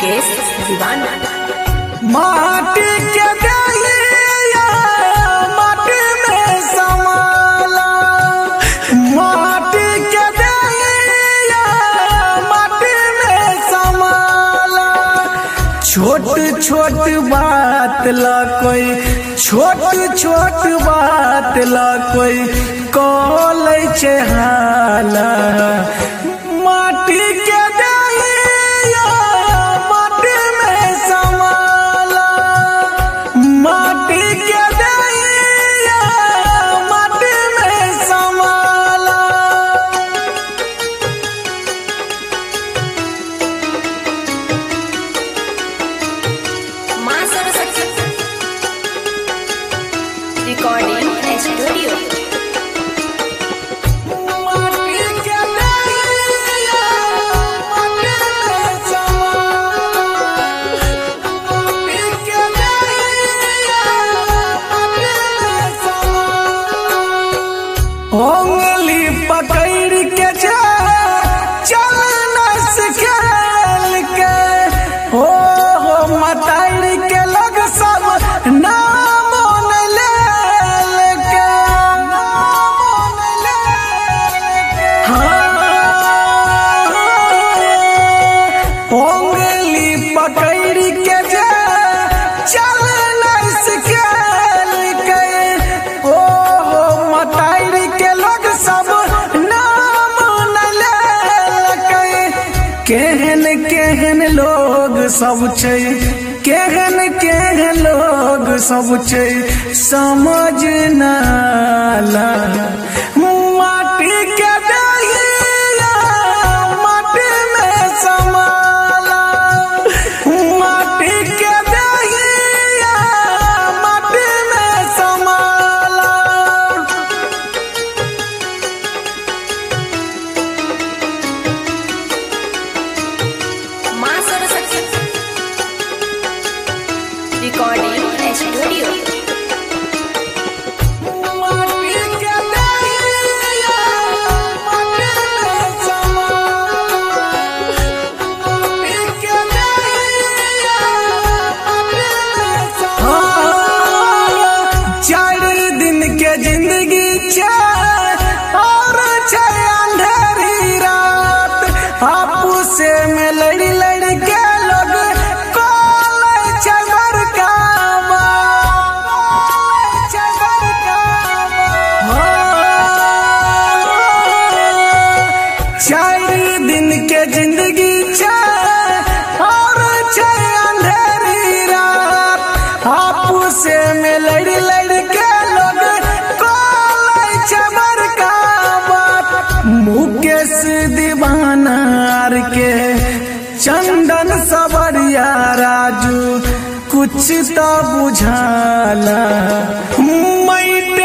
मुकेश दीवाना। माटी के दहिया माटी में समाला, माटी के दहिया माटी में समाला। छोट छोट बात ला कोई, छोट छोट बात ला कोई कॉले छे हाला। माटी के दहिया माटी में समाला, माटी के दहिया माटी में समाला। माँ सरस्वती रिकॉर्डिंग स्टूडियो। माटी के दहिया माटी में समाला, माटी के दहिया माटी में समाला। उंगली पकड़ के चल नस खेल के, हो मताड़ के लग सब नाम ले के, नाम ले के। हाँ, उंगली पकड़ के चल नस खेल के, ओ मताड़ के लग सब नाम ले के। केहन केहन लोग सब छै, केहन केहन लोग सब छै समझ नाला। माटी के दहिया माटी में समाला, माटी के दहिया माटी में समाला। माँ सरस्वती रिकॉर्डिंग स्टूडियो। माटी के दहिया माटी में समाला, माटी के दहिया माटी में समाला। 4 दिन के जिंदगी छै और छै अंधेरी रात। आपू से में लड़ी लड़ी के लोग कोले छै बड़का बात, छै बड़का बात। 4 दिन के जिंदगी छै और छै अंधेरी रात। आपू से में लड़ी लड़ी के लोग कोले छै बड़का बात। मुकेश दीवाना आर के चंदन सबरिया राजू कुछ तो बुझाला। मैट